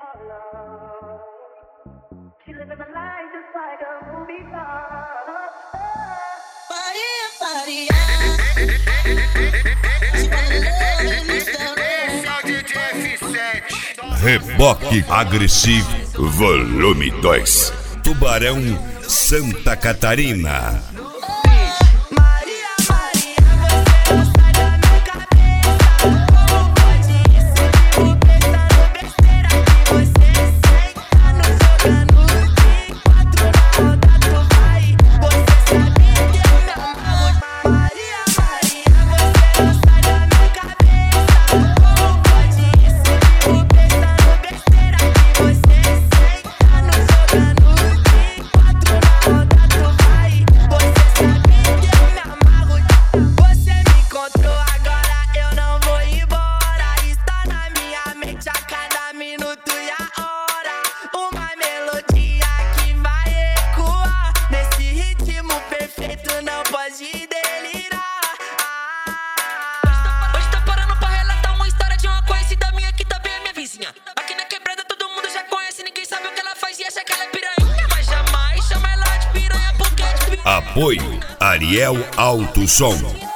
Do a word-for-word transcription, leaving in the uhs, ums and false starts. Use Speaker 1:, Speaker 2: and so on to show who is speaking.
Speaker 1: Reboque agressivo, volume dois. Tubarão, Santa Catarina.
Speaker 2: Aqui na quebrada todo mundo já conhece, ninguém sabe o que ela faz e acha que ela é piranha, mas jamais chama ela de piranha porque é de piranha.
Speaker 1: Apoio Ariel Alto Som.